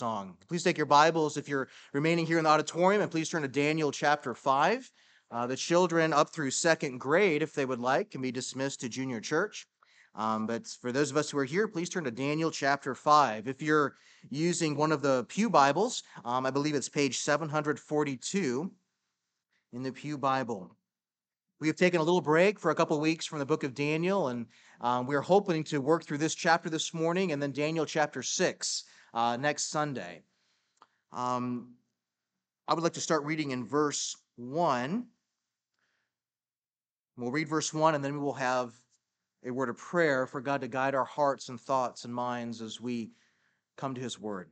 song. Please take your Bibles if you're remaining here in the auditorium, and please turn to Daniel chapter 5. The children up through second grade, if they would like, can be dismissed to junior church. But for those of us who are here, please turn to Daniel chapter 5. If you're using one of the Pew Bibles, I believe it's page 742 in the Pew Bible. We have taken a little break for a couple of weeks from the book of Daniel, and we are hoping to work through this chapter this morning and then Daniel chapter 6 next Sunday. I would like to start reading in verse 1. We'll read verse 1, and then we will have a word of prayer for God to guide our hearts and thoughts and minds as we come to his word.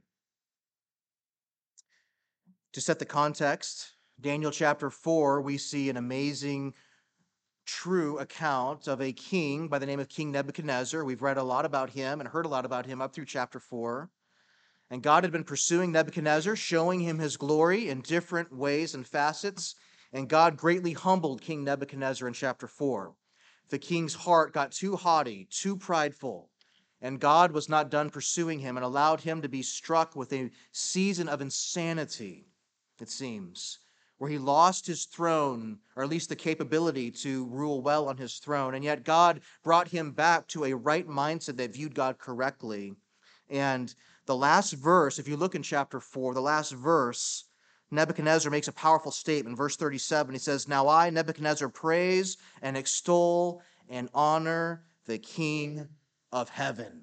To set the context, Daniel chapter 4, we see an amazing, true account of a king by the name of King Nebuchadnezzar. We've read a lot about him and heard a lot about him up through chapter 4. And God had been pursuing Nebuchadnezzar, showing him his glory in different ways and facets. And God greatly humbled King Nebuchadnezzar in chapter 4. The king's heart got too haughty, too prideful, and God was not done pursuing him and allowed him to be struck with a season of insanity, it seems, where he lost his throne, or at least the capability to rule well on his throne. And yet God brought him back to a right mindset that viewed God correctly. And the last verse, if you look in chapter 4, the last verse, Nebuchadnezzar makes a powerful statement. Verse 37, he says, "Now I, Nebuchadnezzar, praise and extol and honor the King of heaven."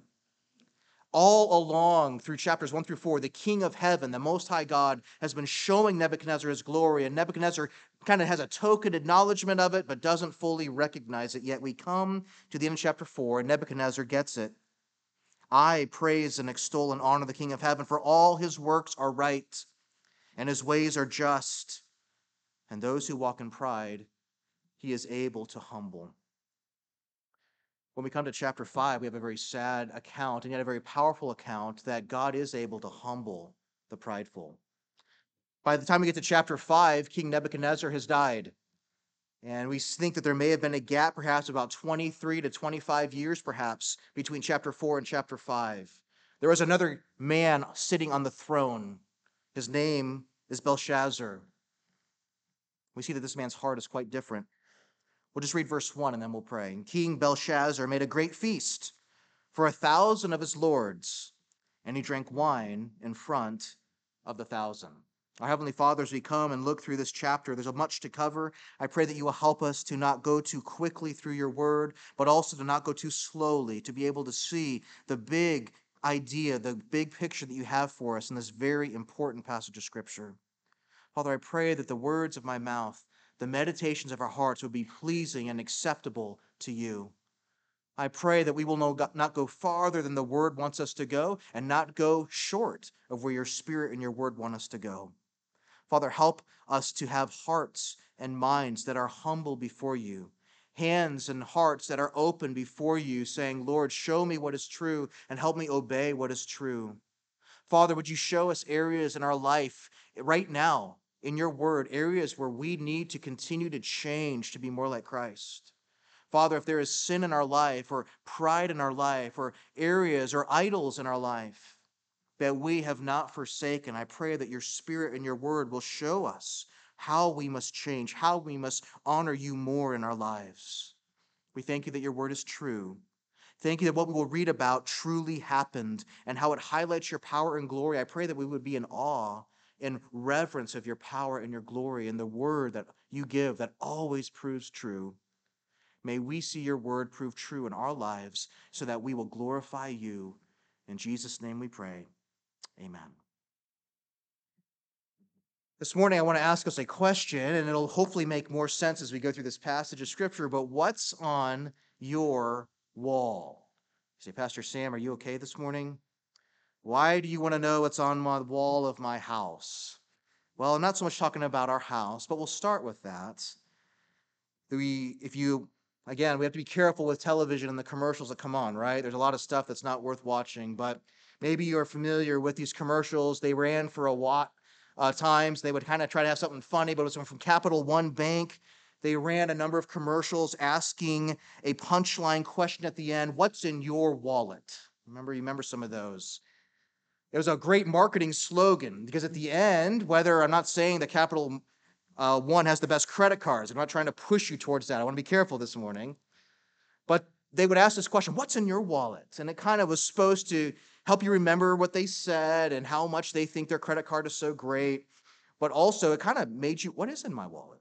All along through chapters 1 through 4, the King of heaven, the Most High God, has been showing Nebuchadnezzar his glory, and Nebuchadnezzar kind of has a token acknowledgement of it, but doesn't fully recognize it. Yet we come to the end of chapter 4, and Nebuchadnezzar gets it. I praise and extol and honor the King of heaven, for all his works are right, and his ways are just, and those who walk in pride he is able to humble. When we come to chapter 5, we have a very sad account, and yet a very powerful account that God is able to humble the prideful. By the time we get to chapter 5, King Nebuchadnezzar has died. And we think that there may have been a gap, perhaps about 23 to 25 years, perhaps, between chapter 4 and chapter 5. There was another man sitting on the throne. His name is Belshazzar. We see that this man's heart is quite different. We'll just read verse 1 and then we'll pray. And King Belshazzar made a great feast for 1,000 of his lords, and he drank wine in front of the 1,000. Our Heavenly Father, as we come and look through this chapter, there's much to cover. I pray that you will help us to not go too quickly through your word, but also to not go too slowly, to be able to see the big idea, the big picture that you have for us in this very important passage of Scripture. Father, I pray that the words of my mouth, the meditations of our hearts would be pleasing and acceptable to you. I pray that we will not go farther than the word wants us to go and not go short of where your spirit and your word want us to go. Father, help us to have hearts and minds that are humble before you, hands and hearts that are open before you, saying, Lord, show me what is true and help me obey what is true. Father, would you show us areas in our life right now, in your word, areas where we need to continue to change to be more like Christ. Father, if there is sin in our life or pride in our life or areas or idols in our life that we have not forsaken, I pray that your spirit and your word will show us how we must change, how we must honor you more in our lives. We thank you that your word is true. Thank you that what we will read about truly happened and how it highlights your power and glory. I pray that we would be in awe and reverence of your power and your glory and the word that you give that always proves true. May we see your word prove true in our lives so that we will glorify you. In Jesus' name we pray. Amen. This morning I want to ask us a question, and it'll hopefully make more sense as we go through this passage of Scripture, but what's on your wall? You say, Pastor Sam, are you okay this morning? Why do you want to know what's on the wall of my house? Well, I'm not so much talking about our house, but we'll start with that. We have to be careful with television and the commercials that come on, right? There's a lot of stuff that's not worth watching, but maybe you're familiar with these commercials. They ran for a lot times. They would kind of try to have something funny, but it was from Capital One Bank. They ran a number of commercials asking a punchline question at the end, what's in your wallet? You remember some of those? It was a great marketing slogan because at the end, whether I'm not saying that Capital One has the best credit cards, I'm not trying to push you towards that. I want to be careful this morning. But they would ask this question, what's in your wallet? And it kind of was supposed to help you remember what they said and how much they think their credit card is so great. But also it kind of made you, what is in my wallet?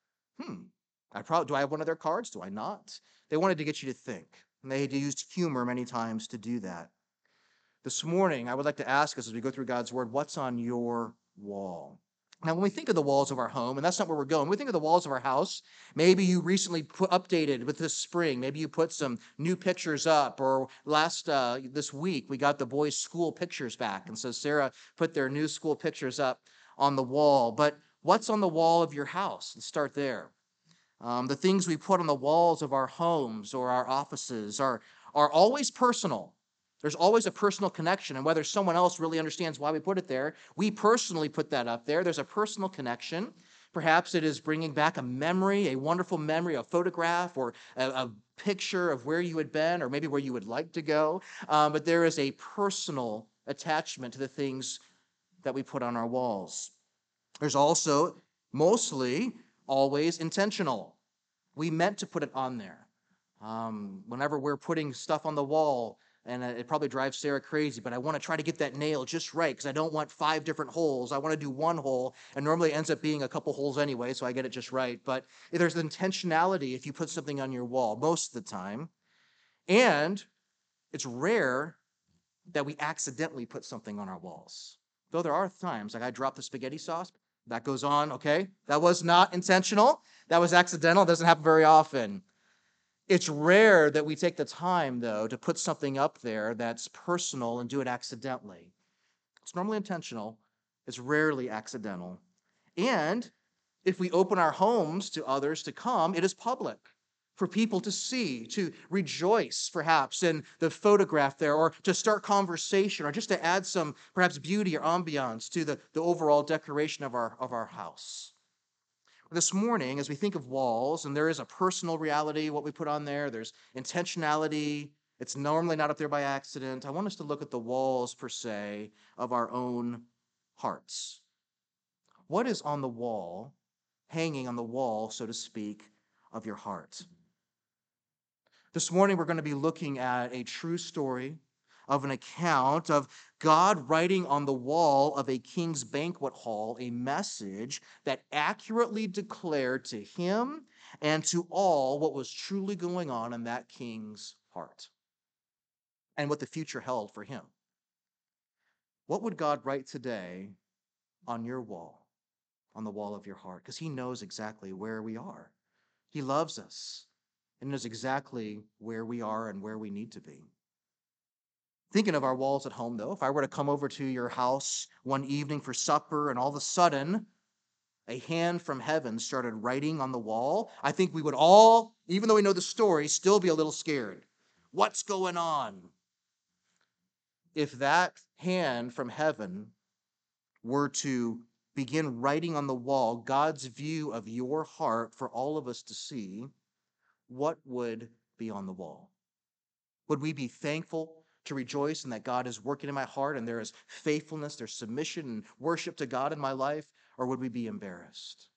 Do I have one of their cards? Do I not? They wanted to get you to think. And they had used humor many times to do that. This morning, I would like to ask us as we go through God's word, what's on your wall? Now, when we think of the walls of our home, and that's not where we're going, when we think of the walls of our house, maybe you recently updated with this spring. Maybe you put some new pictures up, or this week we got the boys' school pictures back, and so Sarah put their new school pictures up on the wall. But what's on the wall of your house? Let's start there. The things we put on the walls of our homes or our offices are always personal. There's always a personal connection, and whether someone else really understands why we put it there, we personally put that up there. There's a personal connection. Perhaps it is bringing back a memory, a wonderful memory, a photograph, or a picture of where you had been, or maybe where you would like to go. But there is a personal attachment to the things that we put on our walls. There's also mostly always intentional. We meant to put it on there. Whenever we're putting stuff on the wall, and it probably drives Sarah crazy, but I want to try to get that nail just right because I don't want 5 different holes. I want to do one hole, and normally it ends up being a couple holes anyway, so I get it just right. But there's intentionality if you put something on your wall most of the time. And it's rare that we accidentally put something on our walls. Though there are times, like I dropped the spaghetti sauce, that goes on, okay? That was not intentional. That was accidental. It doesn't happen very often. It's rare that we take the time, though, to put something up there that's personal and do it accidentally. It's normally intentional. It's rarely accidental. And if we open our homes to others to come, it is public for people to see, to rejoice, perhaps, in the photograph there, or to start conversation, or just to add some, perhaps, beauty or ambiance to the overall decoration of our house. This morning, as we think of walls, and there is a personal reality, what we put on there, there's intentionality, it's normally not up there by accident. I want us to look at the walls, per se, of our own hearts. What is on the wall, hanging on the wall, so to speak, of your heart? This morning, we're going to be looking at a true story of an account of God writing on the wall of a king's banquet hall a message that accurately declared to him and to all what was truly going on in that king's heart and what the future held for him. What would God write today on your wall, on the wall of your heart? Because he knows exactly where we are. He loves us and knows exactly where we are and where we need to be. Thinking of our walls at home, though, if I were to come over to your house one evening for supper and all of a sudden a hand from heaven started writing on the wall, I think we would all, even though we know the story, still be a little scared. What's going on? If that hand from heaven were to begin writing on the wall God's view of your heart for all of us to see, what would be on the wall? Would we be thankful to rejoice in that God is working in my heart and there is faithfulness, there's submission and worship to God in my life, or would we be embarrassed?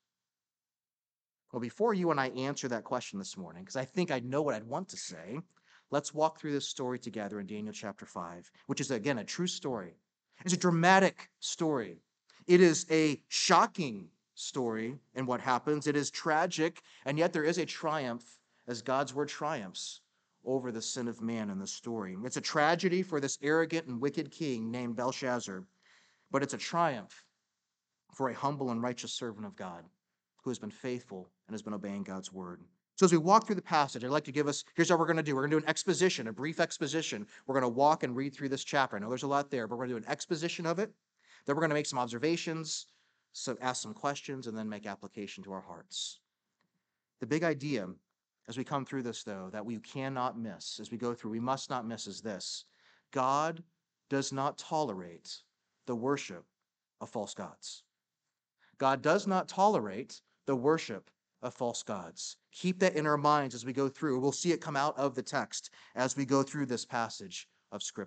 Well, before you and I answer that question this morning, because I think I know what I'd want to say, let's walk through this story together in Daniel chapter 5, which is, again, a true story. It's a dramatic story. It is a shocking story in what happens. It is tragic, and yet there is a triumph as God's word triumphs over the sin of man in the story. It's a tragedy for this arrogant and wicked king named Belshazzar, but it's a triumph for a humble and righteous servant of God who has been faithful and has been obeying God's word. So as we walk through the passage, I'd like to give us, here's what we're going to do. We're going to do an exposition, a brief exposition. We're going to walk and read through this chapter. I know there's a lot there, but we're going to do an exposition of it. Then we're going to make some observations, ask some questions, and then make application to our hearts. The big idea as we come through this, though, that we cannot miss, as we go through, we must not miss, is this: God does not tolerate the worship of false gods. God does not tolerate the worship of false gods. Keep that in our minds as we go through. We'll see it come out of the text as we go through this passage of Scripture.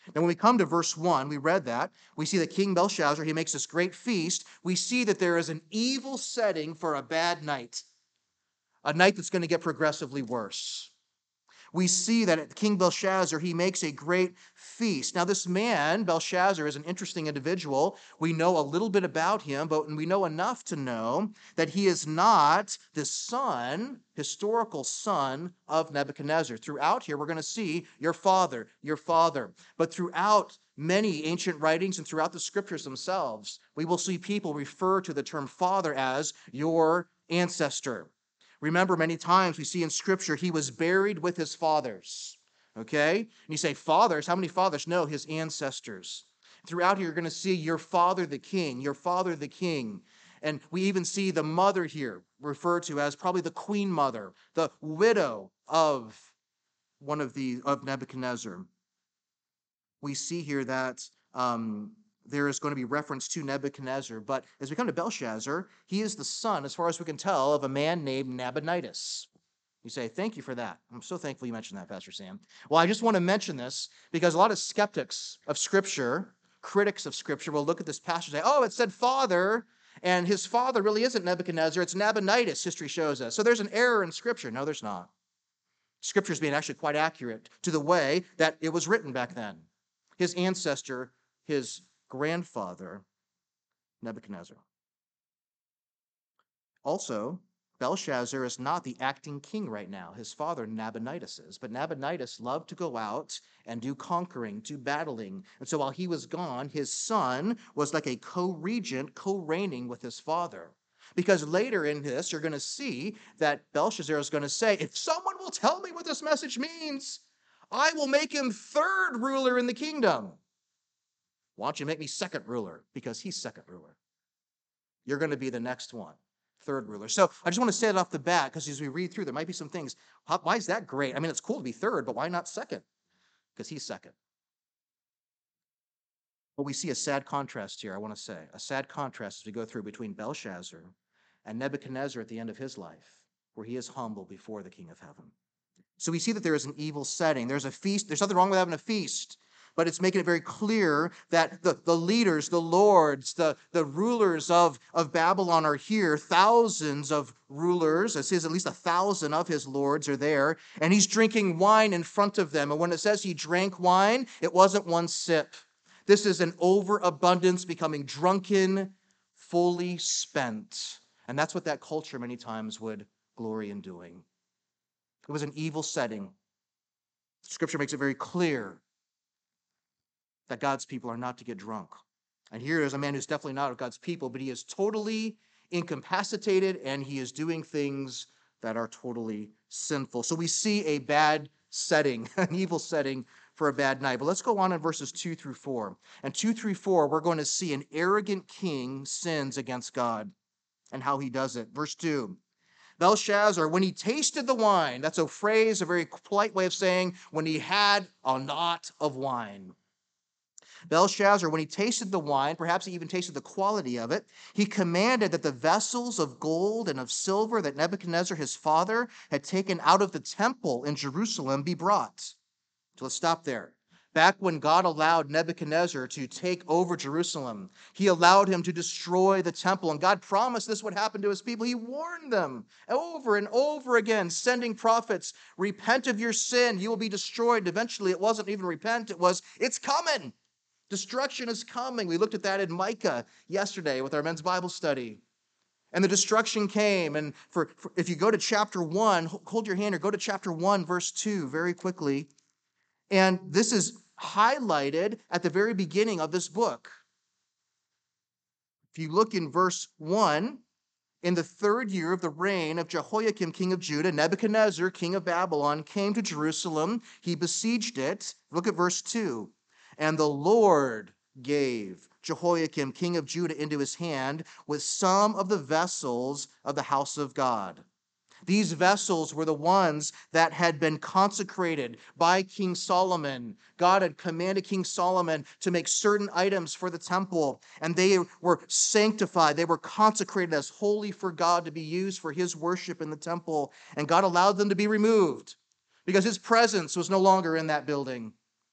Now, when we come to verse 1, we read that. We see that King Belshazzar, he makes this great feast. We see that there is an evil setting for a bad night, a night that's going to get progressively worse. We see that at King Belshazzar, he makes a great feast. Now, this man, Belshazzar, is an interesting individual. We know a little bit about him, but we know enough to know that he is not the son, historical son of Nebuchadnezzar. Throughout here, we're going to see your father, your father. But throughout many ancient writings and throughout the scriptures themselves, we will see people refer to the term father as your ancestor. Remember, many times we see in Scripture, he was buried with his fathers. Okay? And you say, fathers? How many fathers? No, his ancestors. Throughout here, you're going to see your father the king, your father the king. And we even see the mother here referred to as probably the queen mother, the widow of of Nebuchadnezzar. We see here that there is going to be reference to Nebuchadnezzar. But as we come to Belshazzar, he is the son, as far as we can tell, of a man named Nabonidus. You say, thank you for that. I'm so thankful you mentioned that, Pastor Sam. Well, I just want to mention this because a lot of skeptics of Scripture, critics of Scripture, will look at this passage and say, oh, it said father, and his father really isn't Nebuchadnezzar, it's Nabonidus, history shows us. So there's an error in Scripture. No, there's not. Scripture is being actually quite accurate to the way that it was written back then. His ancestor, his grandfather, Nebuchadnezzar. Also, Belshazzar is not the acting king right now. His father, Nabonidus, is. But Nabonidus loved to go out and do conquering, do battling. And so while he was gone, his son was like a co-regent, co-reigning with his father. Because later in this, you're going to see that Belshazzar is going to say, if someone will tell me what this message means, I will make him third ruler in the kingdom. Why don't you make me second ruler? Because he's second ruler. You're going to be the next one, third ruler. So I just want to say it off the bat, because as we read through, there might be some things. Why is that great? I mean, it's cool to be third, but why not second? Because he's second. But we see a sad contrast here, I want to say. A sad contrast as we go through between Belshazzar and Nebuchadnezzar at the end of his life, where he is humble before the King of Heaven. So we see that there is an evil setting. There's a feast. There's nothing wrong with having a feast. But it's making it very clear that the leaders, the lords, the rulers of Babylon are here. Thousands of rulers, it says at least 1,000 of his lords are there. And he's drinking wine in front of them. And when it says he drank wine, it wasn't one sip. This is an overabundance, becoming drunken, fully spent. And that's what that culture many times would glory in doing. It was an evil setting. Scripture makes it very clear that God's people are not to get drunk. And here is a man who's definitely not of God's people, but he is totally incapacitated and he is doing things that are totally sinful. So we see a bad setting, an evil setting for a bad night. But let's go on in verses 2 through 4. And 2 through 4, we're going to see an arrogant king sins against God and how he does it. Verse 2. Belshazzar, when he tasted the wine, that's a phrase, a very polite way of saying when he had a knot of wine. Belshazzar, when he tasted the wine, perhaps he even tasted the quality of it, he commanded that the vessels of gold and of silver that Nebuchadnezzar, his father, had taken out of the temple in Jerusalem be brought. So let's stop there. Back when God allowed Nebuchadnezzar to take over Jerusalem, he allowed him to destroy the temple. And God promised this would happen to his people. He warned them over and over again, sending prophets, repent of your sin, you will be destroyed. Eventually, it wasn't even repent, it was, it's coming. Destruction is coming. We looked at that in Micah yesterday with our men's Bible study. And the destruction came. And if you go to chapter 1, hold your hand or go to chapter 1, verse 2 very quickly. And this is highlighted at the very beginning of this book. If you look in verse 1, in the third year of the reign of Jehoiakim, king of Judah, Nebuchadnezzar, king of Babylon, came to Jerusalem. He besieged it. Look at verse 2. And the Lord gave Jehoiakim, king of Judah, into his hand with some of the vessels of the house of God. These vessels were the ones that had been consecrated by King Solomon. God had commanded King Solomon to make certain items for the temple, and they were sanctified. They were consecrated as holy for God to be used for his worship in the temple. And God allowed them to be removed because his presence was no longer in that building.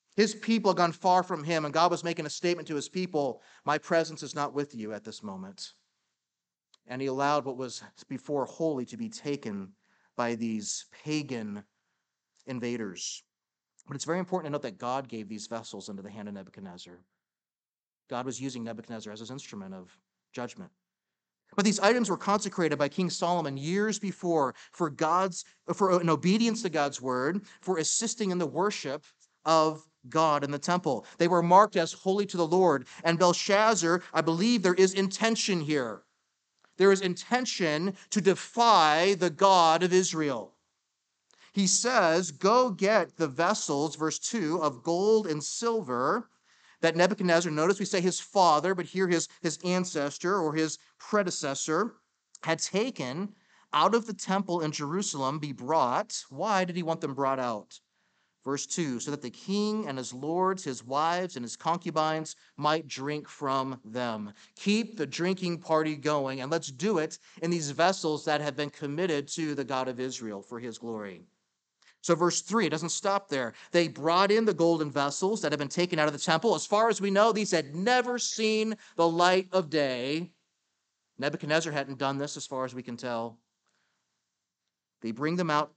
His people had gone far from him, and God was making a statement to his people, my presence is not with you at this moment. And he allowed what was before holy to be taken by these pagan invaders. But it's very important to note that God gave these vessels into the hand of Nebuchadnezzar. God was using Nebuchadnezzar as his instrument of judgment. But these items were consecrated by King Solomon years before for an obedience to God's word, for assisting in the worship of God in the temple. They were marked as holy to the Lord. And Belshazzar, I believe there is intention here. There is intention to defy the God of Israel. He says, go get the vessels, verse 2, of gold and silver that Nebuchadnezzar, notice we say his father, but here his ancestor or his predecessor, had taken out of the temple in Jerusalem be brought. Why did he want them brought out? Verse 2, so that the king and his lords, his wives, and his concubines might drink from them. Keep the drinking party going, and let's do it in these vessels that have been committed to the God of Israel for his glory. So verse 3, it doesn't stop there. They brought in the golden vessels that had been taken out of the temple. As far as we know, these had never seen the light of day. Nebuchadnezzar hadn't done this as far as we can tell. They bring them out.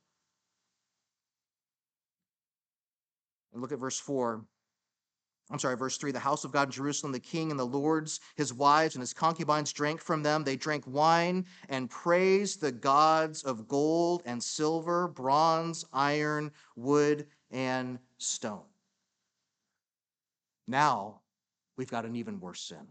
And look at verse 3. The house of God in Jerusalem, the king and the lords, his wives and his concubines drank from them. They drank wine and praised the gods of gold and silver, bronze, iron, wood, and stone. Now, we've got an even worse sin.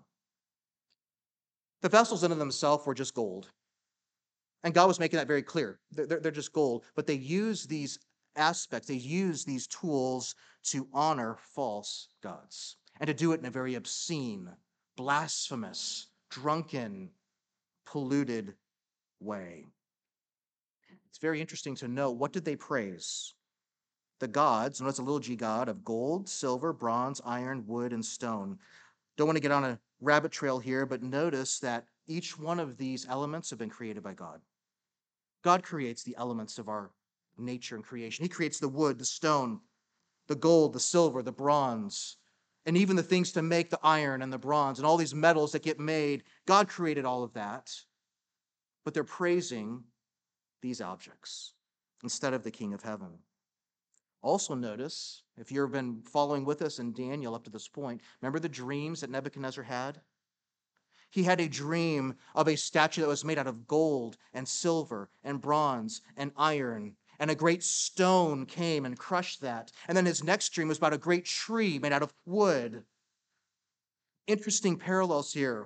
The vessels in and of themselves were just gold. And God was making that very clear. They're just gold. But they use these aspects, they use these tools to honor false gods and to do it in a very obscene, blasphemous, drunken, polluted way. It's very interesting to know, what did they praise? The gods, and it's a little g god, of gold, silver, bronze, iron, wood, and stone. Don't want to get on a rabbit trail here, but notice that each one of these elements have been created by God. God creates the elements of our nature and creation. He creates the wood, the stone, the gold, the silver, the bronze, and even the things to make the iron and the bronze and all these metals that get made. God created all of that, but they're praising these objects instead of the King of Heaven. Also notice, if you've been following with us in Daniel up to this point, remember the dreams that Nebuchadnezzar had? He had a dream of a statue that was made out of gold and silver and bronze and iron, and a great stone came and crushed that. And then his next dream was about a great tree made out of wood. Interesting parallels here.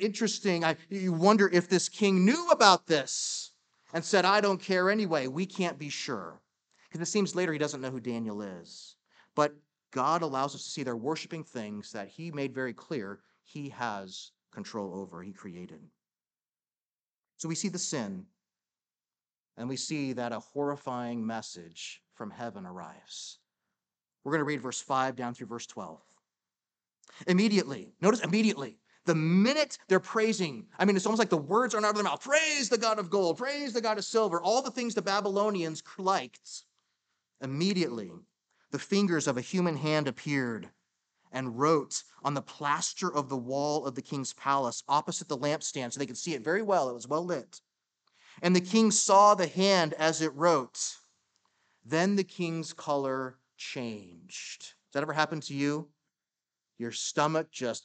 You wonder if this king knew about this and said, I don't care anyway. We can't be sure. Because it seems later he doesn't know who Daniel is. But God allows us to see they're worshiping things that he made very clear he has control over, he created. So we see the sin, and we see that a horrifying message from heaven arrives. We're going to read verse 5 down through verse 12. Immediately, the minute they're praising, it's almost like the words aren't out of their mouth. Praise the God of gold, praise the God of silver, all the things the Babylonians liked. Immediately, the fingers of a human hand appeared and wrote on the plaster of the wall of the king's palace opposite the lampstand, so they could see it very well. It was well lit. And the king saw the hand as it wrote. Then the king's color changed. Does that ever happen to you? Your stomach just,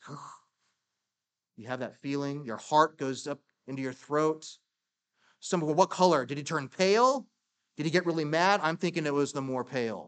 you have that feeling. Your heart goes up into your throat. Well, what color? Did he turn pale? Did he get really mad? I'm thinking it was the more pale.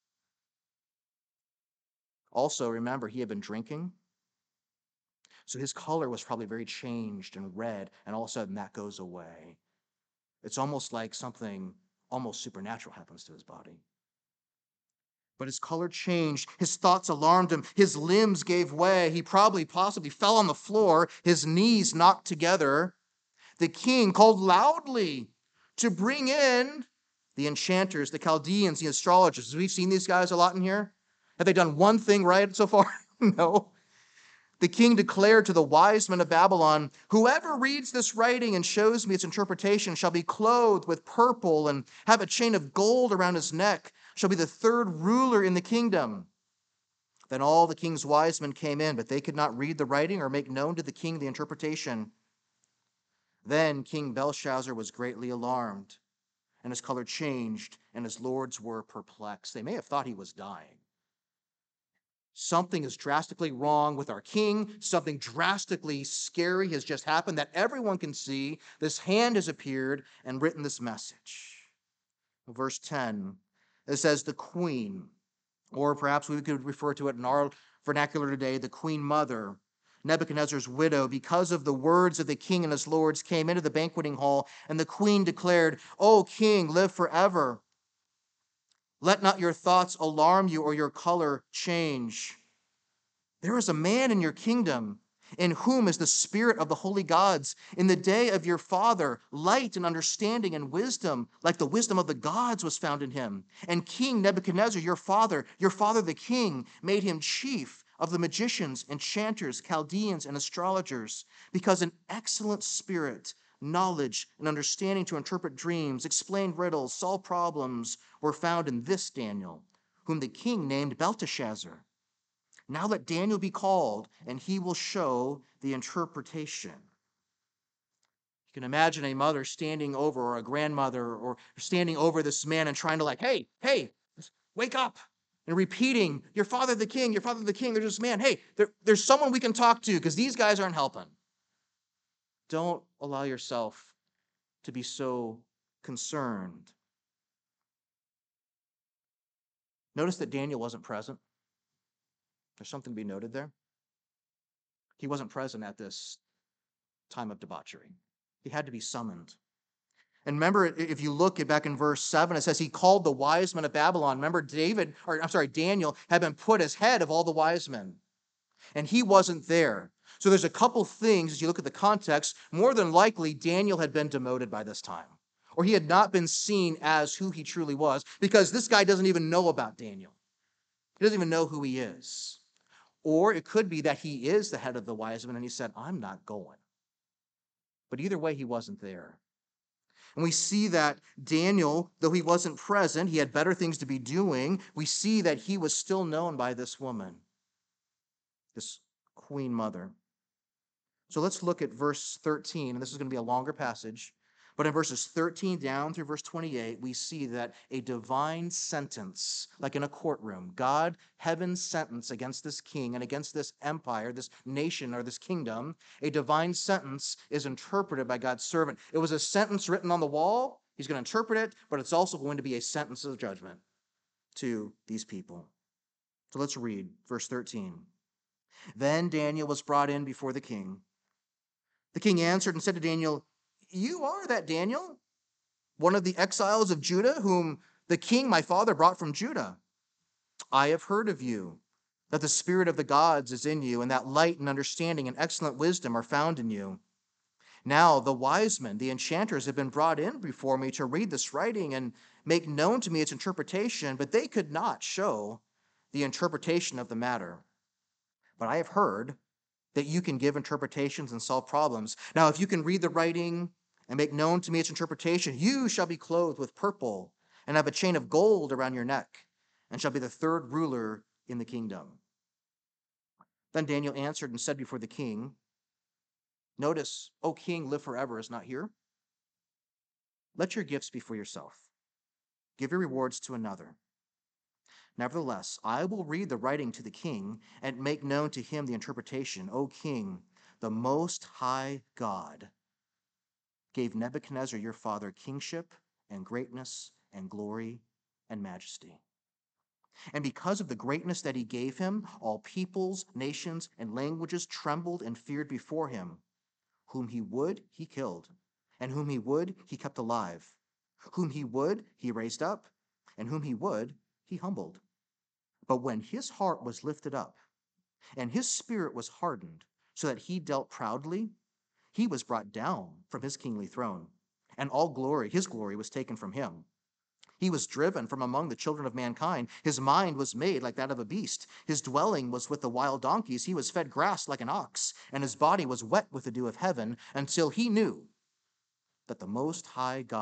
Also, remember, he had been drinking. So his color was probably very changed and red, and all of a sudden that goes away. It's almost like something almost supernatural happens to his body. But his color changed. His thoughts alarmed him. His limbs gave way. He possibly fell on the floor, his knees knocked together. The king called loudly to bring in the enchanters, the Chaldeans, the astrologers. We've seen these guys a lot in here. Have they done one thing right so far? No. The king declared to the wise men of Babylon, whoever reads this writing and shows me its interpretation shall be clothed with purple and have a chain of gold around his neck, shall be the third ruler in the kingdom. Then all the king's wise men came in, but they could not read the writing or make known to the king the interpretation. Then King Belshazzar was greatly alarmed, and his color changed, and his lords were perplexed. They may have thought he was dying. Something is drastically wrong with our king. Something drastically scary has just happened that everyone can see. This hand has appeared and written this message. Verse 10, it says, the queen, or perhaps we could refer to it in our vernacular today, the queen mother, Nebuchadnezzar's widow, because of the words of the king and his lords, came into the banqueting hall, and the queen declared, O king, live forever. Let not your thoughts alarm you or your color change. There is a man in your kingdom in whom is the spirit of the holy gods. In the day of your father, light and understanding and wisdom, like the wisdom of the gods, was found in him. And King Nebuchadnezzar, your father the king, made him chief of the magicians, enchanters, Chaldeans, and astrologers, because an excellent spirit, knowledge, and understanding to interpret dreams, explain riddles, solve problems, were found in this Daniel, whom the king named Belteshazzar. Now let Daniel be called, and he will show the interpretation. You can imagine a mother standing over, or a grandmother, or standing over this man and trying to hey, wake up. And repeating, your father the king, your father the king. There's this man, hey, there's someone we can talk to because these guys aren't helping. Don't allow yourself to be so concerned. Notice that Daniel wasn't present. There's something to be noted there. He wasn't present at this time of debauchery. He had to be summoned. And remember, if you look back in verse 7, it says he called the wise men of Babylon. Remember, Daniel had been put as head of all the wise men. And he wasn't there. So there's a couple things, as you look at the context, more than likely Daniel had been demoted by this time. Or he had not been seen as who he truly was, because this guy doesn't even know about Daniel. He doesn't even know who he is. Or it could be that he is the head of the wise men and he said, I'm not going. But either way, he wasn't there. And we see that Daniel, though he wasn't present, he had better things to be doing. We see that he was still known by this woman, this queen mother. So let's look at verse 13, and this is going to be a longer passage. But in verses 13 down through verse 28, we see that a divine sentence, like in a courtroom, God, heaven's sentence against this king and against this empire, this nation or this kingdom, a divine sentence is interpreted by God's servant. It was a sentence written on the wall. He's going to interpret it, but it's also going to be a sentence of judgment to these people. So let's read verse 13. Then Daniel was brought in before the king. The king answered and said to Daniel, you are that Daniel, one of the exiles of Judah, whom the king, my father, brought from Judah. I have heard of you, that the spirit of the gods is in you, and that light and understanding and excellent wisdom are found in you. Now the wise men, the enchanters, have been brought in before me to read this writing and make known to me its interpretation, but they could not show the interpretation of the matter. But I have heard that you can give interpretations and solve problems. Now, if you can read the writing and make known to me its interpretation, you shall be clothed with purple and have a chain of gold around your neck, and shall be the third ruler in the kingdom. Then Daniel answered and said before the king, notice, O king, live forever is not here. Let your gifts be for yourself. Give your rewards to another. Nevertheless, I will read the writing to the king and make known to him the interpretation. O king, the most high God gave Nebuchadnezzar your father kingship and greatness and glory and majesty. And because of the greatness that he gave him, all peoples, nations, and languages trembled and feared before him. Whom he would, he killed, and whom he would, he kept alive. Whom he would, he raised up, and whom he would, he humbled. But when his heart was lifted up, and his spirit was hardened, so that he dealt proudly, he was brought down from his kingly throne, and all glory, his glory, was taken from him. He was driven from among the children of mankind. His mind was made like that of a beast. His dwelling was with the wild donkeys. He was fed grass like an ox, and his body was wet with the dew of heaven, until he knew that the Most High God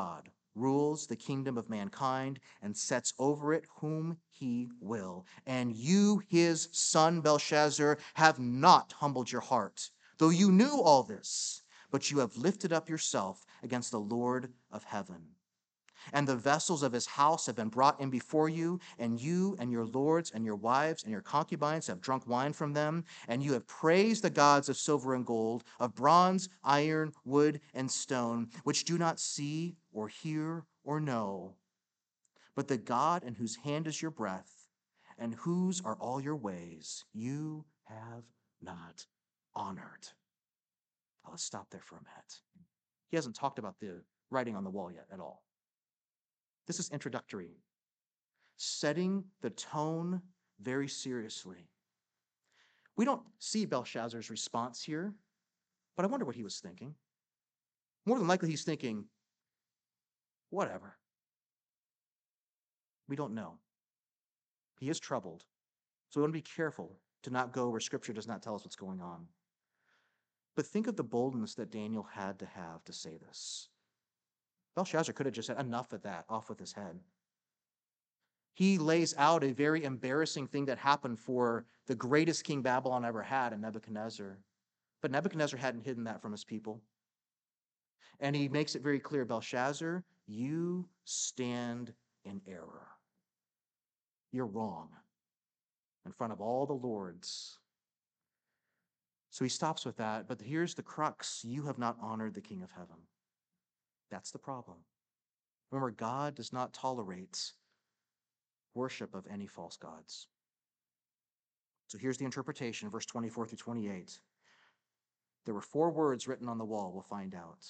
rules the kingdom of mankind and sets over it whom he will. And you, his son Belshazzar, have not humbled your heart, though you knew all this, but you have lifted up yourself against the Lord of heaven. And the vessels of his house have been brought in before you and your lords and your wives and your concubines have drunk wine from them, and you have praised the gods of silver and gold, of bronze, iron, wood, and stone, which do not see or hear or know. But the God in whose hand is your breath, and whose are all your ways, you have not honored. Now let's stop there for a minute. He hasn't talked about the writing on the wall yet at all. This is introductory, setting the tone very seriously. We don't see Belshazzar's response here, but I wonder what he was thinking. More than likely, he's thinking, whatever. We don't know. He is troubled, so we want to be careful to not go where Scripture does not tell us what's going on. But think of the boldness that Daniel had to have to say this. Belshazzar could have just said, enough of that, off with his head. He lays out a very embarrassing thing that happened for the greatest king Babylon ever had in Nebuchadnezzar. But Nebuchadnezzar hadn't hidden that from his people. And he makes it very clear, Belshazzar, you stand in error. You're wrong in front of all the lords. So he stops with that, but here's the crux. You have not honored the King of Heaven. That's the problem. Remember, God does not tolerate worship of any false gods. So here's the interpretation, verse 24 through 28. There were 4 words written on the wall, we'll find out.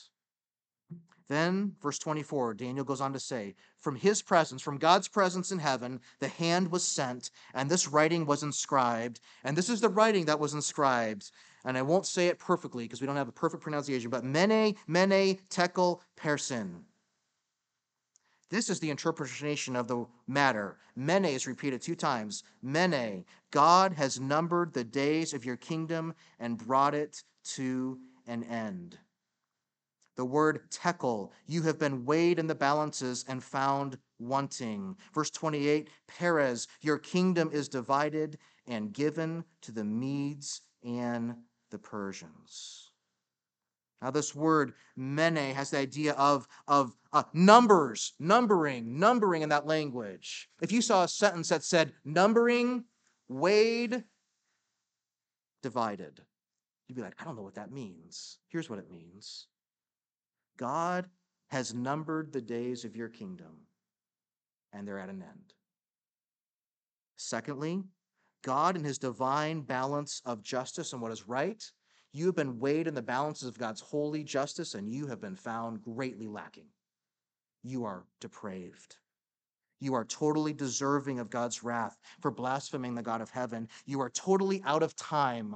Then, verse 24, Daniel goes on to say, from his presence, from God's presence in heaven, the hand was sent, and this writing was inscribed. And this is the writing that was inscribed. And I won't say it perfectly because we don't have a perfect pronunciation, but Mene, Mene, Tekel, Parsin. This is the interpretation of the matter. Mene is repeated 2 times. Mene, God has numbered the days of your kingdom and brought it to an end. The word tekel, you have been weighed in the balances and found wanting. Verse 28, Perez, your kingdom is divided and given to the Medes and the Persians. Now, this word mene has the idea of numbers, numbering in that language. If you saw a sentence that said numbering, weighed, divided, you'd be like, I don't know what that means. Here's what it means. God has numbered the days of your kingdom, and they're at an end. Secondly, God in his divine balance of justice and what is right, you have been weighed in the balances of God's holy justice, and you have been found greatly lacking. You are depraved. You are totally deserving of God's wrath for blaspheming the God of heaven. You are totally out of time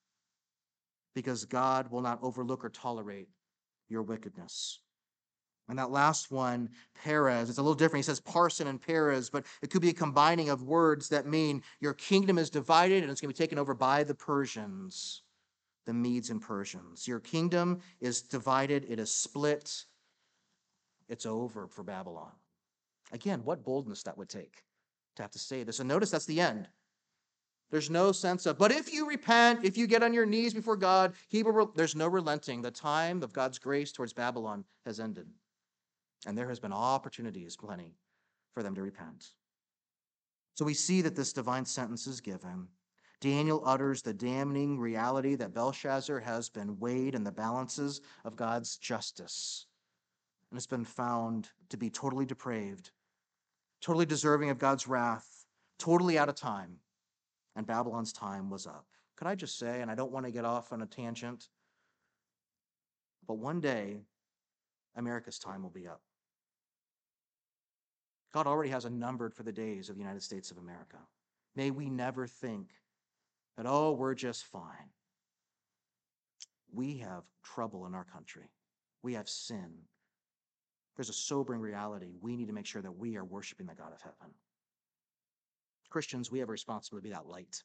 because God will not overlook or tolerate your wickedness. And that last one, Perez, it's a little different. He says Parsin and Perez, but it could be a combining of words that mean your kingdom is divided and it's going to be taken over by the Persians, the Medes and Persians. Your kingdom is divided, it is split, it's over for Babylon. Again, what boldness that would take to have to say this. And notice that's the end. There's no sense of, but if you repent, if you get on your knees before God, there's no relenting. The time of God's grace towards Babylon has ended. And there has been opportunities, plenty, for them to repent. So we see that this divine sentence is given. Daniel utters the damning reality that Belshazzar has been weighed in the balances of God's justice and has been found to be totally depraved, totally deserving of God's wrath, totally out of time, and Babylon's time was up. Could I just say, and I don't want to get off on a tangent, but one day, America's time will be up. God already has a numbered for the days of the United States of America. May we never think that, oh, we're just fine. We have trouble in our country. We have sin. There's a sobering reality. We need to make sure that we are worshiping the God of heaven. Christians, we have a responsibility to be that light.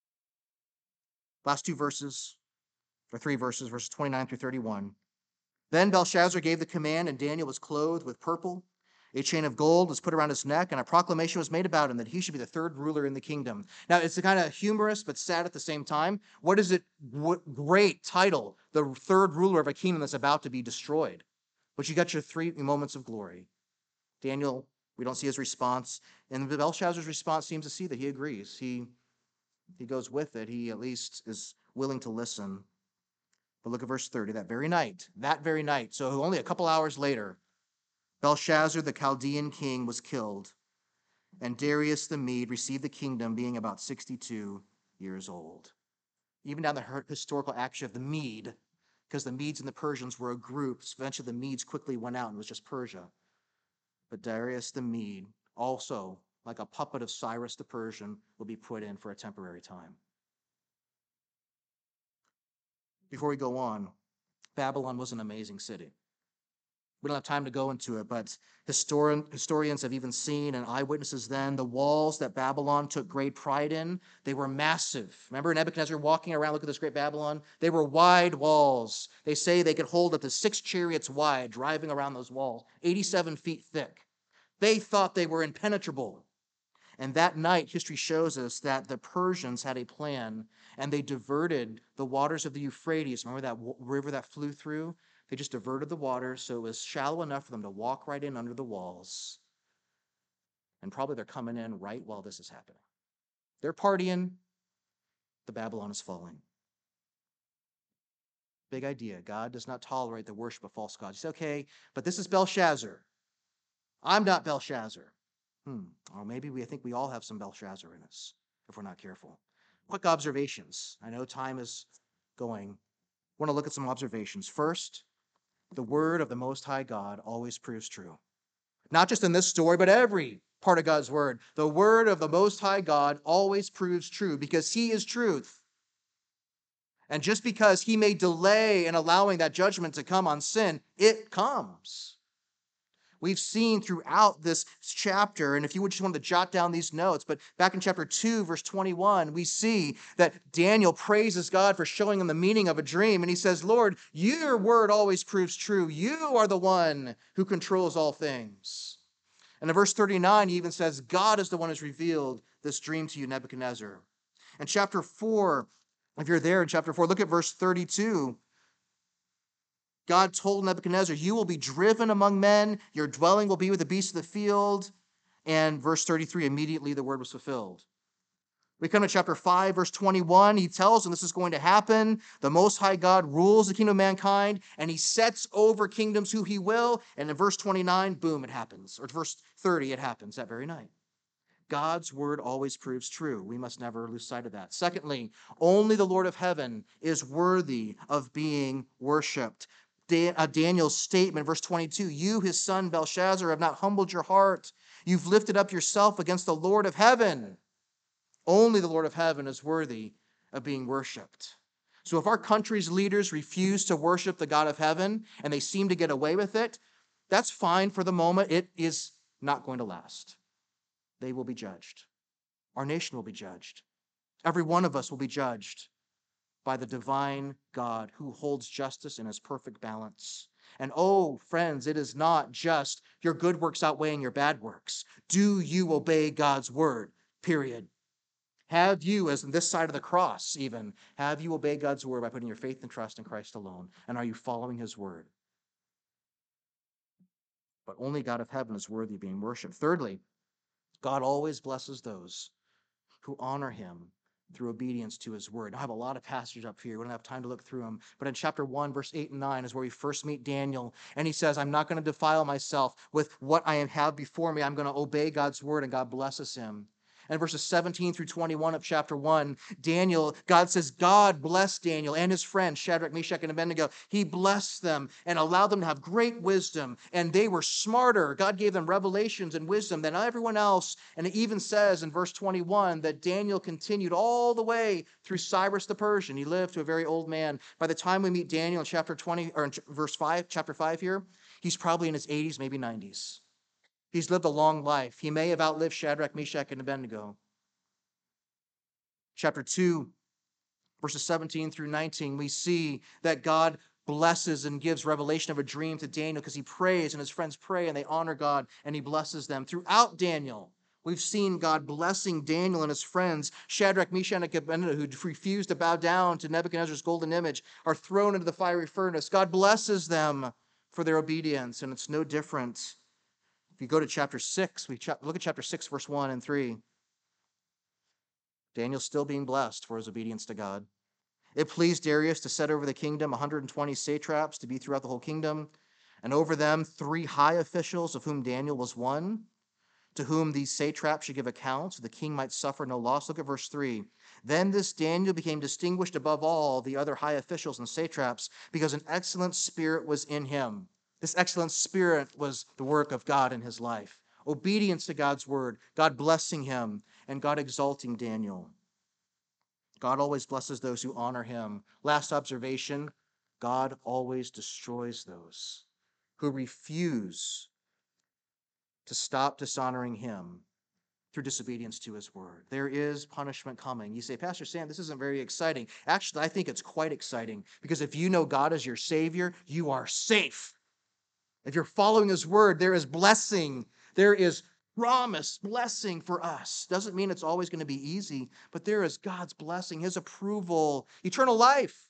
Last 2 verses, or 3 verses, verses 29 through 31. Then Belshazzar gave the command, and Daniel was clothed with purple. A chain of gold was put around his neck, and a proclamation was made about him that he should be the third ruler in the kingdom. Now, it's a kind of humorous but sad at the same time. What is it? What great title, the third ruler of a kingdom that's about to be destroyed. But you got your 3 moments of glory. Daniel, we don't see his response. And Belshazzar's response seems to see that he agrees. He goes with it. He at least is willing to listen. But look at verse 30. That very night, so only a couple hours later, Belshazzar, the Chaldean king, was killed, and Darius the Mede received the kingdom, being about 62 years old. Even down the historical action of the Mede, because the Medes and the Persians were a group. Eventually, the Medes quickly went out and it was just Persia. But Darius the Mede, also, like a puppet of Cyrus the Persian, will be put in for a temporary time. Before we go on, Babylon was an amazing city. We don't have time to go into it, but historians have even seen, and eyewitnesses then, the walls that Babylon took great pride in, they were massive. Remember Nebuchadnezzar walking around, look at this great Babylon? They were wide walls. They say they could hold up to 6 chariots wide, driving around those walls, 87 feet thick. They thought they were impenetrable. And that night, history shows us that the Persians had a plan, and they diverted the waters of the Euphrates. Remember that river that flew through? They just diverted the water so it was shallow enough for them to walk right in under the walls. And probably they're coming in right while this is happening. They're partying. The Babylon is falling. Big idea. God does not tolerate the worship of false gods. He said, okay, but this is Belshazzar. I'm not Belshazzar. Or maybe I think we all have some Belshazzar in us if we're not careful. Quick observations. I know time is going. I want to look at some observations. First, the word of the Most High God always proves true. Not just in this story, but every part of God's word. The word of the Most High God always proves true because he is truth. And just because he may delay in allowing that judgment to come on sin, it comes. We've seen throughout this chapter, and if you would just want to jot down these notes, but back in chapter 2, verse 21, we see that Daniel praises God for showing him the meaning of a dream. And he says, Lord, your word always proves true. You are the one who controls all things. And in verse 39, he even says, God is the one who's revealed this dream to you, Nebuchadnezzar. In chapter 4, if you're there in chapter 4, look at verse 32. God told Nebuchadnezzar, you will be driven among men, your dwelling will be with the beasts of the field. And verse 33, immediately the word was fulfilled. We come to chapter 5, verse 21. He tells them this is going to happen. The Most High God rules the kingdom of mankind, and he sets over kingdoms who he will. And in verse 29, boom, it happens. Or verse 30, it happens that very night. God's word always proves true. We must never lose sight of that. Secondly, only the Lord of heaven is worthy of being worshipped. Daniel's statement, verse 22, you, his son Belshazzar, have not humbled your heart. You've lifted up yourself against the Lord of heaven. Only the Lord of heaven is worthy of being worshipped. So if our country's leaders refuse to worship the God of heaven and they seem to get away with it, that's fine for the moment. It is not going to last. They will be judged. Our nation will be judged. Every one of us will be judged by the divine God who holds justice in his perfect balance. And oh, friends, it is not just your good works outweighing your bad works. Do you obey God's word? Period. Have you, as on this side of the cross even, have you obeyed God's word by putting your faith and trust in Christ alone? And are you following his word? But only God of heaven is worthy of being worshipped. Thirdly, God always blesses those who honor him through obedience to his word. I have a lot of passages up here. We don't have time to look through them. But in chapter 1, verse 8 and 9 is where we first meet Daniel. And he says, I'm not going to defile myself with what I have before me. I'm going to obey God's word, and God blesses him. And verses 17 through 21 of chapter 1, God says, God blessed Daniel and his friends, Shadrach, Meshach, and Abednego. He blessed them and allowed them to have great wisdom. And they were smarter. God gave them revelations and wisdom than everyone else. And it even says in verse 21 that Daniel continued all the way through Cyrus the Persian. He lived to a very old man. By the time we meet Daniel in chapter 20, or in verse 5, chapter 5 here, he's probably in his 80s, maybe 90s. He's lived a long life. He may have outlived Shadrach, Meshach, and Abednego. Chapter 2, verses 17 through 19, we see that God blesses and gives revelation of a dream to Daniel because he prays and his friends pray and they honor God and he blesses them. Throughout Daniel, we've seen God blessing Daniel and his friends. Shadrach, Meshach, and Abednego, who refused to bow down to Nebuchadnezzar's golden image, are thrown into the fiery furnace. God blesses them for their obedience, and it's no different. If you go to chapter 6, look at chapter 6, verse 1 and 3. Daniel's still being blessed for his obedience to God. It pleased Darius to set over the kingdom 120 satraps to be throughout the whole kingdom, and over them 3 high officials, of whom Daniel was one, to whom these satraps should give account, so the king might suffer no loss. Look at verse 3. Then this Daniel became distinguished above all the other high officials and satraps, because an excellent spirit was in him. This excellent spirit was the work of God in his life. Obedience to God's word, God blessing him, and God exalting Daniel. God always blesses those who honor him. Last observation, God always destroys those who refuse to stop dishonoring him through disobedience to his word. There is punishment coming. You say, Pastor Sam, this isn't very exciting. Actually, I think it's quite exciting because if you know God as your Savior, you are safe. If you're following his word, there is blessing. There is promise, blessing for us. Doesn't mean it's always going to be easy, but there is God's blessing, his approval, eternal life.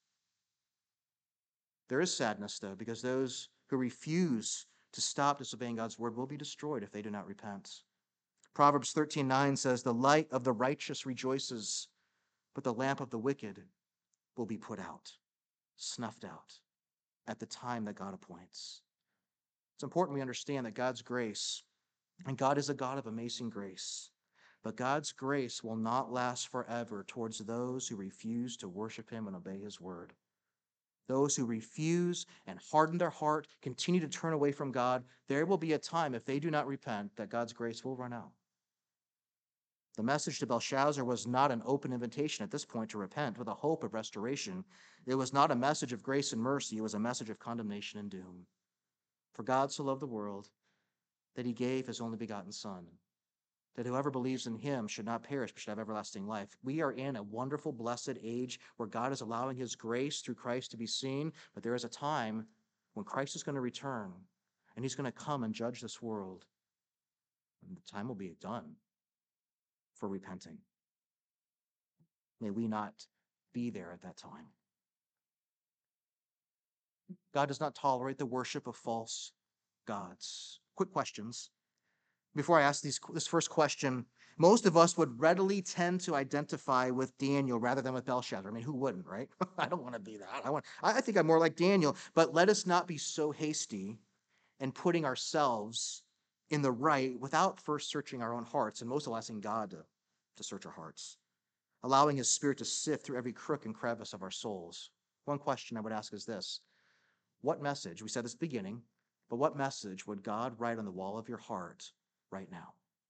There is sadness, though, because those who refuse to stop disobeying God's word will be destroyed if they do not repent. Proverbs 13:9 says, the light of the righteous rejoices, but the lamp of the wicked will be put out, snuffed out at the time that God appoints. It's important we understand that God's grace, and God is a God of amazing grace, but God's grace will not last forever towards those who refuse to worship him and obey his word. Those who refuse and harden their heart, continue to turn away from God, there will be a time, if they do not repent, that God's grace will run out. The message to Belshazzar was not an open invitation at this point to repent with a hope of restoration. It was not a message of grace and mercy. It was a message of condemnation and doom. For God so loved the world that he gave his only begotten Son, that whoever believes in him should not perish, but should have everlasting life. We are in a wonderful, blessed age where God is allowing his grace through Christ to be seen, but there is a time when Christ is going to return, and he's going to come and judge this world. And the time will be done for repenting. May we not be there at that time. God does not tolerate the worship of false gods. Quick questions. Before I ask this first question, most of us would readily tend to identify with Daniel rather than with Belshazzar. I mean, who wouldn't, right? I don't want to be that. I think I'm more like Daniel, but let us not be so hasty in putting ourselves in the right without first searching our own hearts, and most of all asking God to search our hearts, allowing his spirit to sift through every crook and crevice of our souls. One question I would ask is this: what message, we said this at the beginning, but what message would God write on the wall of your heart right now?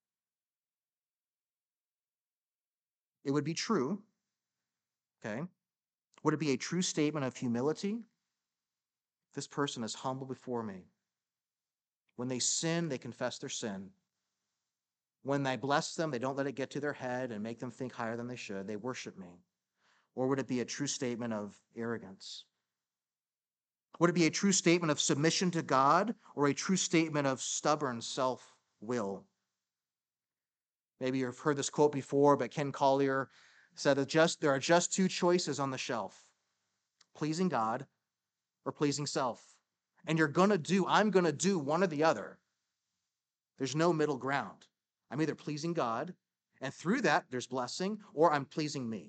It would be true, okay? Would it be a true statement of humility? This person is humble before me. When they sin, they confess their sin. When I bless them, they don't let it get to their head and make them think higher than they should. They worship me. Or would it be a true statement of arrogance? Would it be a true statement of submission to God or a true statement of stubborn self-will? Maybe you've heard this quote before, but Ken Collier said that there are just 2 choices on the shelf: pleasing God or pleasing self. And I'm going to do one or the other. There's no middle ground. I'm either pleasing God, and through that there's blessing, or I'm pleasing me.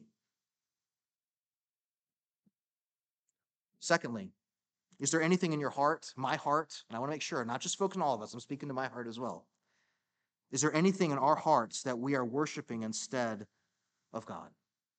Secondly, is there anything in your heart, my heart, and I want to make sure, not just focusing on all of us, I'm speaking to my heart as well. Is there anything in our hearts that we are worshiping instead of God?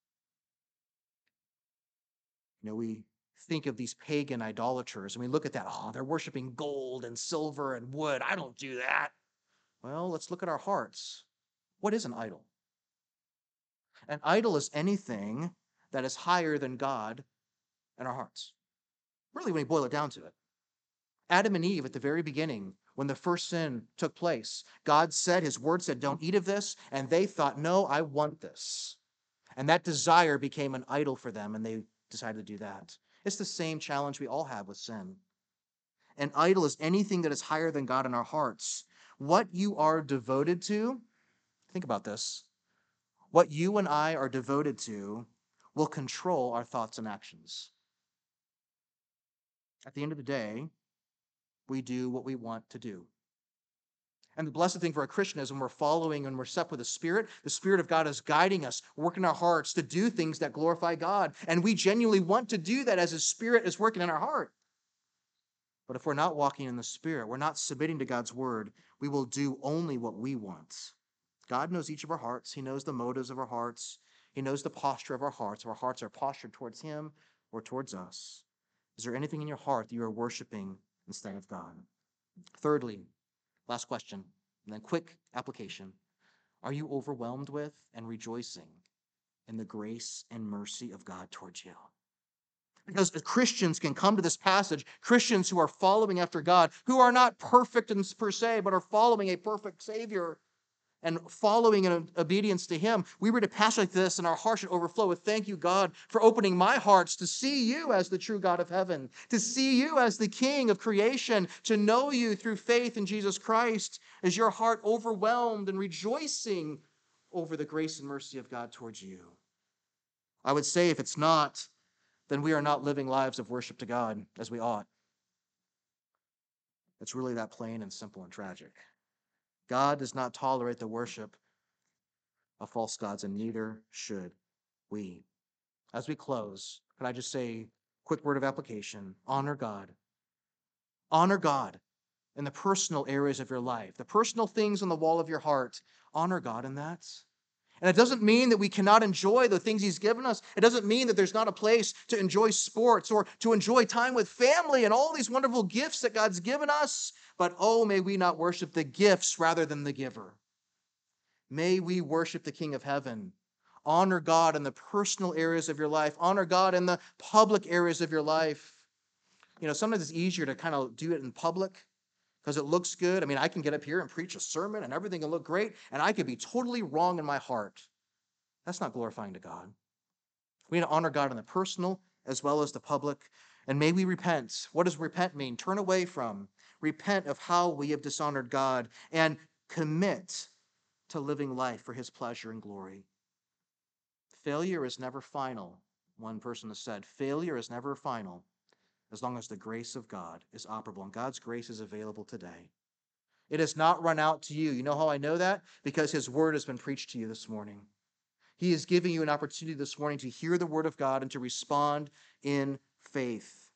We think of these pagan idolaters and we look at that, they're worshiping gold and silver and wood. I don't do that. Well, let's look at our hearts. What is an idol? An idol is anything that is higher than God in our hearts. Really, when you boil it down to it. Adam and Eve at the very beginning, when the first sin took place, God said, his word said, don't eat of this. And they thought, no, I want this. And that desire became an idol for them, and they decided to do that. It's the same challenge we all have with sin. An idol is anything that is higher than God in our hearts. What you are devoted to, think about this. What you and I are devoted to will control our thoughts and actions. At the end of the day, we do what we want to do. And the blessed thing for a Christian is when we're following and we're set with the Spirit of God is guiding us, working our hearts to do things that glorify God. And we genuinely want to do that as His Spirit is working in our heart. But if we're not walking in the Spirit, we're not submitting to God's word, we will do only what we want. God knows each of our hearts. He knows the motives of our hearts. He knows the posture of our hearts. If our hearts are postured towards Him or towards us. Is there anything in your heart that you are worshiping instead of God? Thirdly, last question, and then quick application. Are you overwhelmed with and rejoicing in the grace and mercy of God towards you? Because Christians can come to this passage, Christians who are following after God, who are not perfect per se, but are following a perfect Savior and following in obedience to Him. We read a passage like this, and our heart should overflow with thank you, God, for opening my hearts to see you as the true God of heaven, to see you as the King of creation, to know you through faith in Jesus Christ. Is your heart overwhelmed and rejoicing over the grace and mercy of God towards you? I would say if it's not, then we are not living lives of worship to God as we ought. It's really that plain and simple and tragic. God does not tolerate the worship of false gods, and neither should we. As we close, could I just say a quick word of application? Honor God. Honor God in the personal areas of your life, the personal things on the wall of your heart. Honor God in that. And it doesn't mean that we cannot enjoy the things He's given us. It doesn't mean that there's not a place to enjoy sports or to enjoy time with family and all these wonderful gifts that God's given us. But oh, may we not worship the gifts rather than the giver. May we worship the King of Heaven. Honor God in the personal areas of your life. Honor God in the public areas of your life. Sometimes it's easier to kind of do it in public because it looks good. I mean, I can get up here and preach a sermon and everything will look great, and I could be totally wrong in my heart. That's not glorifying to God. We need to honor God in the personal as well as the public. And may we repent. What does repent mean? Turn away from. Repent of how we have dishonored God and commit to living life for His pleasure and glory. Failure is never final. One person has said, failure is never final as long as the grace of God is operable. And God's grace is available today. It has not run out to you. You know how I know that? Because His word has been preached to you this morning. He is giving you an opportunity this morning to hear the word of God and to respond in faith.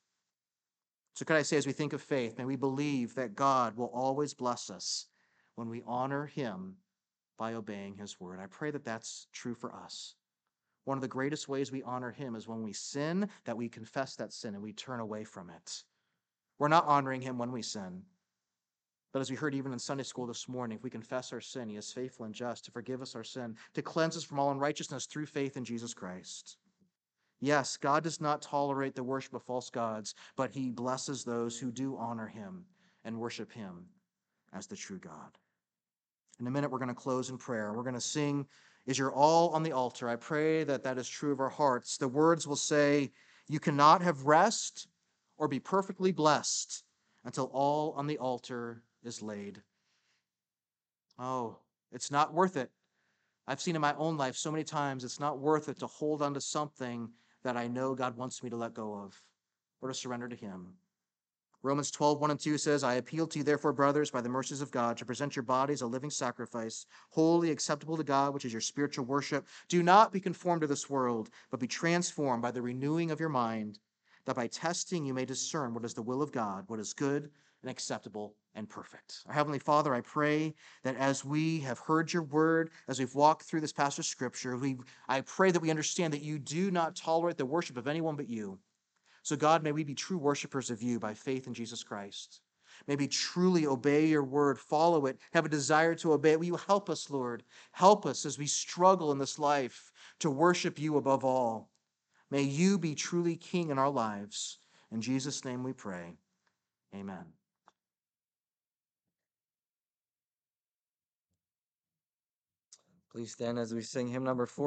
So could I say, as we think of faith, may we believe that God will always bless us when we honor Him by obeying His word. I pray that that's true for us. One of the greatest ways we honor Him is when we sin, that we confess that sin and we turn away from it. We're not honoring Him when we sin. But as we heard even in Sunday school this morning, if we confess our sin, He is faithful and just to forgive us our sin, to cleanse us from all unrighteousness through faith in Jesus Christ. Yes, God does not tolerate the worship of false gods, but He blesses those who do honor Him and worship Him as the true God. In a minute, we're going to close in prayer. We're going to sing, "Is Your All on the Altar?" I pray that that is true of our hearts. The words will say, "You cannot have rest or be perfectly blessed until all on the altar is laid." Oh, it's not worth it. I've seen in my own life so many times it's not worth it to hold on to something that I know God wants me to let go of or to surrender to Him. Romans 12:1 and 2 says, "I appeal to you, therefore, brothers, by the mercies of God, to present your bodies a living sacrifice, holy, acceptable to God, which is your spiritual worship. Do not be conformed to this world, but be transformed by the renewing of your mind, that by testing you may discern what is the will of God, what is good and acceptable and perfect." Our Heavenly Father, I pray that as we have heard your word, as we've walked through this passage of Scripture, I pray that we understand that you do not tolerate the worship of anyone but you. So God, may we be true worshipers of you by faith in Jesus Christ. May we truly obey your word, follow it, have a desire to obey it. Will you help us, Lord? Help us as we struggle in this life to worship you above all. May you be truly King in our lives. In Jesus' name we pray. Amen. Please stand as we sing hymn number 4.